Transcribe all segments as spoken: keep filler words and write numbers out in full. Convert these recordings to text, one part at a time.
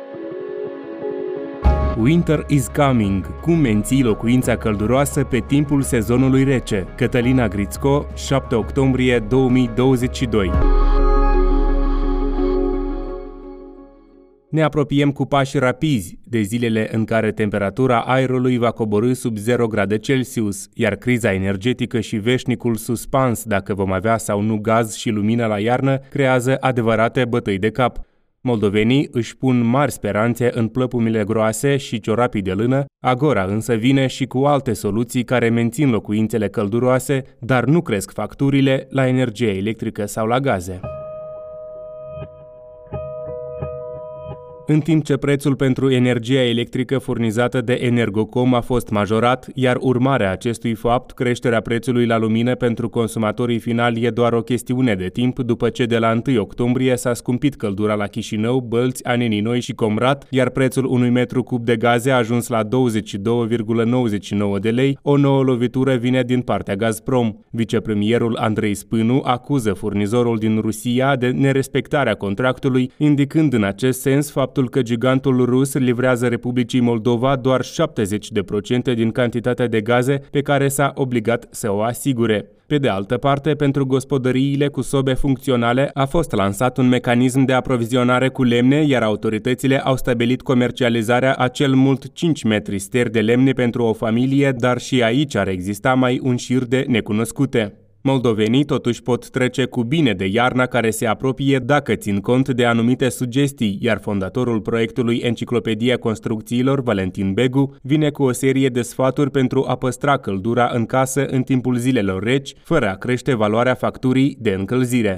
Winter is coming. Cum menții locuința călduroasă pe timpul sezonului rece? Cătălina Grițco, șapte octombrie două mii douăzeci și doi. Ne apropiem cu pași rapizi de zilele în care temperatura aerului va coborî sub zero grade Celsius, iar criza energetică și veșnicul suspans dacă vom avea sau nu gaz și lumină la iarnă creează adevărate bătăi de cap. Moldovenii își pun mari speranțe în plăpumile groase și ciorapii de lână, Agora însă vine și cu alte soluții care mențin locuințele călduroase, dar nu cresc facturile la energie electrică sau la gaze. În timp ce prețul pentru energia electrică furnizată de Energocom a fost majorat, iar urmarea acestui fapt, creșterea prețului la lumină pentru consumatorii finali e doar o chestiune de timp după ce de la întâi octombrie s-a scumpit căldura la Chișinău, Bălți, Anenii Noi și Comrat, iar prețul unui metru cub de gaze a ajuns la douăzeci și doi virgulă nouăzeci și nouă de lei, o nouă lovitură vine din partea Gazprom. Vicepremierul Andrei Spânu acuză furnizorul din Rusia de nerespectarea contractului, indicând în acest sens faptul că gigantul rus livrează Republicii Moldova doar șaptezeci la sută din cantitatea de gaze pe care s-a obligat să o asigure. Pe de altă parte, pentru gospodăriile cu sobe funcționale a fost lansat un mecanism de aprovizionare cu lemne, iar autoritățile au stabilit comercializarea a cel mult cinci metri steri de lemne pentru o familie, dar și aici ar exista mai un șir de necunoscute. Moldovenii totuși pot trece cu bine de iarna care se apropie dacă țin cont de anumite sugestii, iar fondatorul proiectului Enciclopedia Construcțiilor, Valentin Begu, vine cu o serie de sfaturi pentru a păstra căldura în casă în timpul zilelor reci, fără a crește valoarea facturii de încălzire.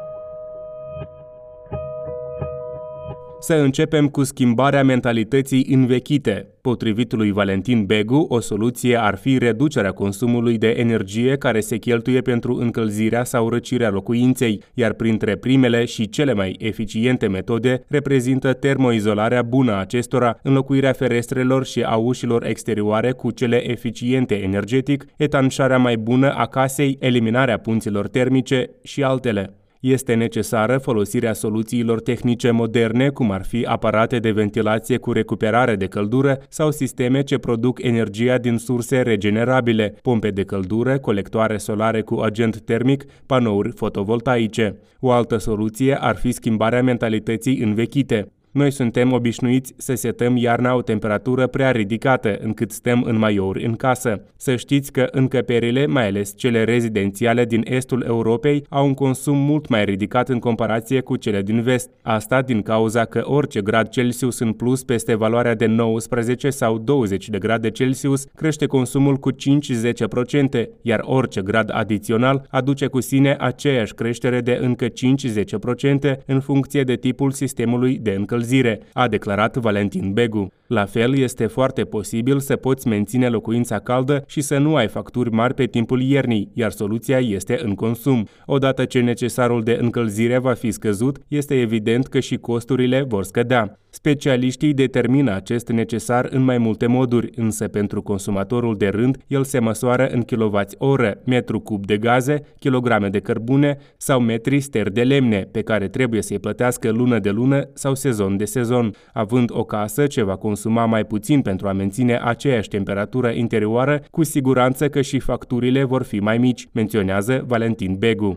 Să începem cu schimbarea mentalității învechite. Potrivit lui Valentin Begu, o soluție ar fi reducerea consumului de energie care se cheltuie pentru încălzirea sau răcirea locuinței, iar printre primele și cele mai eficiente metode reprezintă termoizolarea bună a acestora, înlocuirea ferestrelor și a ușilor exterioare cu cele eficiente energetic, etanșarea mai bună a casei, eliminarea punților termice și altele. Este necesară folosirea soluțiilor tehnice moderne, cum ar fi aparate de ventilație cu recuperare de căldură sau sisteme ce produc energia din surse regenerabile, pompe de căldură, colectoare solare cu agent termic, panouri fotovoltaice. O altă soluție ar fi schimbarea mentalității învechite. Noi suntem obișnuiți să setăm iarna o temperatură prea ridicată, încât stăm în maiouri în casă. Să știți că încăperile, mai ales cele rezidențiale din estul Europei, au un consum mult mai ridicat în comparație cu cele din vest. Asta din cauza că orice grad Celsius în plus peste valoarea de nouăsprezece sau douăzeci de grade Celsius crește consumul cu cinci-zece la sută, iar orice grad adițional aduce cu sine aceeași creștere de încă cinci-zece la sută în funcție de tipul sistemului de încălzire, a declarat Valentin Begu. La fel, este foarte posibil să poți menține locuința caldă și să nu ai facturi mari pe timpul iernii, iar soluția este în consum. Odată ce necesarul de încălzire va fi scăzut, este evident că și costurile vor scădea. Specialiștii determină acest necesar în mai multe moduri, însă pentru consumatorul de rând, el se măsoară în kilowați-oră, metru cub de gaze, kilograme de cărbune sau metri steri de lemne, pe care trebuie să-i plătească lună de lună sau sezon de sezon. Având o casă ce va consuma mai puțin pentru a menține aceeași temperatură interioară, cu siguranță că și facturile vor fi mai mici, menționează Valentin Begu.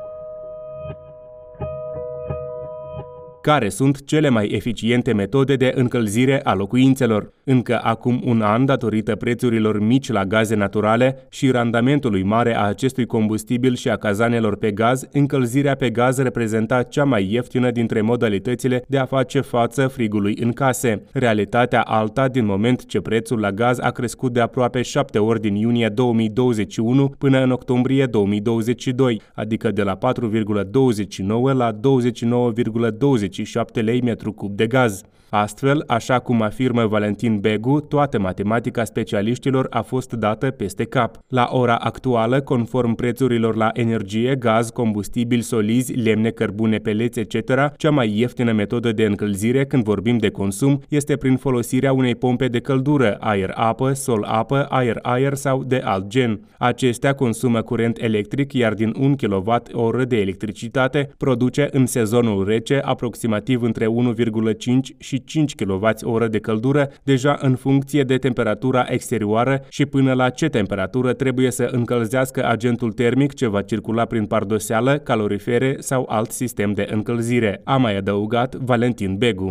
Care sunt cele mai eficiente metode de încălzire a locuințelor? Încă acum un an, datorită prețurilor mici la gaze naturale și randamentului mare a acestui combustibil și a cazanelor pe gaz, încălzirea pe gaz reprezenta cea mai ieftină dintre modalitățile de a face față frigului în case. Realitatea alta, din moment ce prețul la gaz a crescut de aproape șapte ori din iunie două mii douăzeci și unu până în octombrie două mii douăzeci și doi, adică de la patru virgulă douăzeci și nouă la douăzeci și nouă virgulă douăzeci și șapte lei metru cub de gaz. Astfel, așa cum afirmă Valentin Begu, toată matematica specialiștilor a fost dată peste cap. La ora actuală, conform prețurilor la energie, gaz, combustibili solizi, lemne, cărbune, peleți, et cetera, cea mai ieftină metodă de încălzire când vorbim de consum este prin folosirea unei pompe de căldură, aer-apă, sol-apă, aer-aer sau de alt gen. Acestea consumă curent electric, iar din un kilowatt oră de electricitate produce în sezonul rece aproximativ aproximativ între unu virgulă cinci și cinci kWh de căldură, deja în funcție de temperatura exterioară și până la ce temperatură trebuie să încălzească agentul termic ce va circula prin pardoseală, calorifere sau alt sistem de încălzire, a mai adăugat Valentin Begu.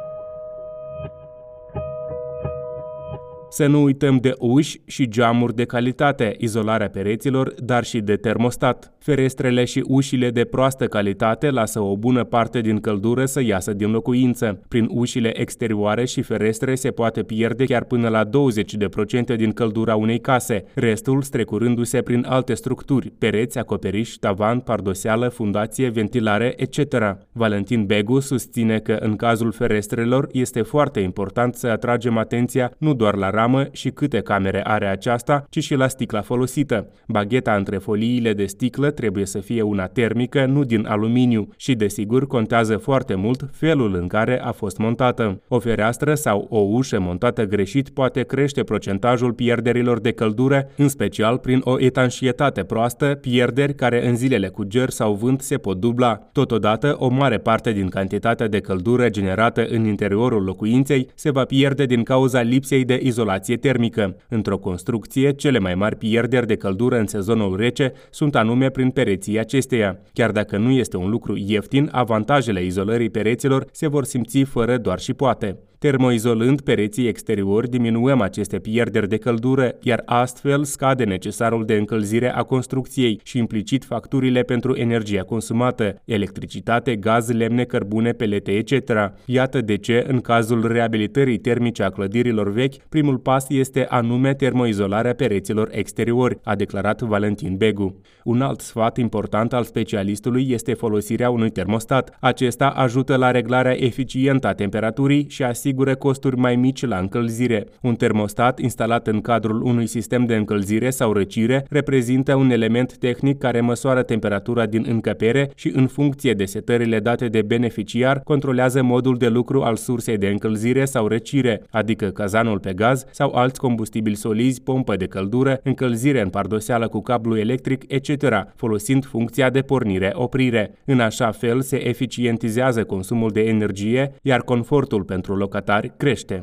Să nu uităm de uși și geamuri de calitate, izolarea pereților, dar și de termostat. Ferestrele și ușile de proastă calitate lasă o bună parte din căldură să iasă din locuință. Prin ușile exterioare și ferestre se poate pierde chiar până la douăzeci la sută din căldura unei case, restul strecurându-se prin alte structuri, pereți, acoperiș, tavan, pardoseală, fundație, ventilare, et cetera. Valentin Begu susține că în cazul ferestrelor este foarte important să atragem atenția nu doar la ramă și câte camere are aceasta, ci și la sticla folosită. Bagheta între foliile de sticlă trebuie să fie una termică, nu din aluminiu și, desigur, contează foarte mult felul în care a fost montată. O fereastră sau o ușă montată greșit poate crește procentajul pierderilor de căldură, în special prin o etanșietate proastă, pierderi care în zilele cu ger sau vânt se pot dubla. Totodată, o mare parte din cantitatea de căldură generată în interiorul locuinței se va pierde din cauza lipsei de izolație termică. Într-o construcție, cele mai mari pierderi de căldură în sezonul rece sunt anume prin pereții acesteia. Chiar dacă nu este un lucru ieftin, avantajele izolării pereților se vor simți fără doar și poate. Termoizolând pereții exteriori, diminuăm aceste pierderi de căldură, iar astfel scade necesarul de încălzire a construcției și implicit facturile pentru energia consumată, electricitate, gaz, lemne, cărbune, pelete, et cetera. Iată de ce, în cazul reabilitării termice a clădirilor vechi, primul pas este anume termoizolarea pereților exteriori, a declarat Valentin Begu. Un alt sfat important al specialistului este folosirea unui termostat. Acesta ajută la reglarea eficientă a temperaturii și asigură costuri mai mici la încălzire. Un termostat instalat în cadrul unui sistem de încălzire sau răcire reprezintă un element tehnic care măsoară temperatura din încăpere și, în funcție de setările date de beneficiar, controlează modul de lucru al sursei de încălzire sau răcire, adică cazanul pe gaz sau alți combustibili solizi, pompă de căldură, încălzire în pardoseală cu cablu electric, et cetera, folosind funcția de pornire-oprire. În așa fel se eficientizează consumul de energie, iar confortul pentru locatari crește.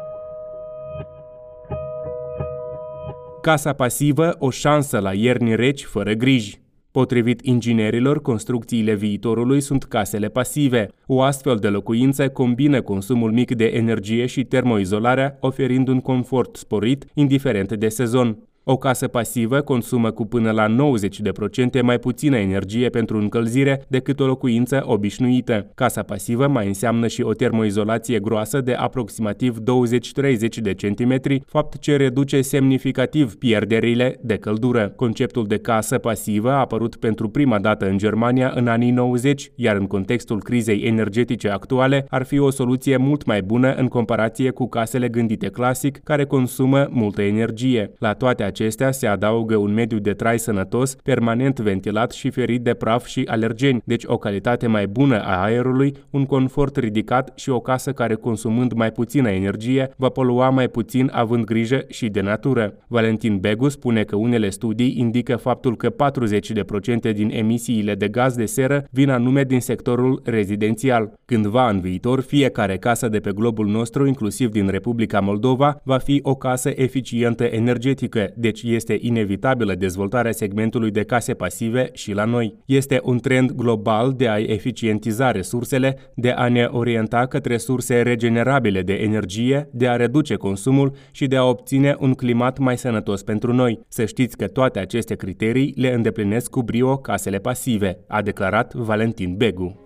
Casa pasivă, o șansă la ierni reci fără griji. Potrivit inginerilor, construcțiile viitorului sunt casele pasive. O astfel de locuință combină consumul mic de energie și termoizolarea, oferind un confort sporit, indiferent de sezon. O casă pasivă consumă cu până la nouăzeci la sută mai puțină energie pentru încălzire decât o locuință obișnuită. Casa pasivă mai înseamnă și o termoizolație groasă de aproximativ douăzeci treizeci de centimetri, fapt ce reduce semnificativ pierderile de căldură. Conceptul de casă pasivă a apărut pentru prima dată în Germania în anii nouăzeci, iar în contextul crizei energetice actuale ar fi o soluție mult mai bună în comparație cu casele gândite clasic, care consumă multă energie. La toate acestea se adaugă un mediu de trai sănătos, permanent ventilat și ferit de praf și alergeni, deci o calitate mai bună a aerului, un confort ridicat și o casă care, consumând mai puțină energie, va polua mai puțin având grijă și de natură. Valentin Begu spune că unele studii indică faptul că patruzeci la sută din emisiile de gaz de seră vin anume din sectorul rezidențial. Cândva în viitor, fiecare casă de pe globul nostru, inclusiv din Republica Moldova, va fi o casă eficientă energetică, deci este inevitabilă dezvoltarea segmentului de case pasive și la noi. Este un trend global de a eficientiza resursele, de a ne orienta către surse regenerabile de energie, de a reduce consumul și de a obține un climat mai sănătos pentru noi. Să știți că toate aceste criterii le îndeplinesc cu brio casele pasive, a declarat Valentin Begu.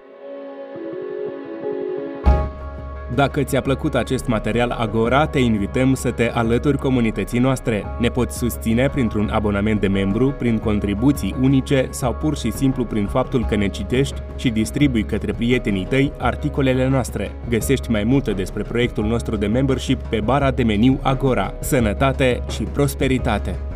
Dacă ți-a plăcut acest material Agora, te invităm să te alături comunității noastre. Ne poți susține printr-un abonament de membru, prin contribuții unice sau pur și simplu prin faptul că ne citești și distribui către prietenii tăi articolele noastre. Găsești mai multe despre proiectul nostru de membership pe bara de meniu Agora. Sănătate și prosperitate!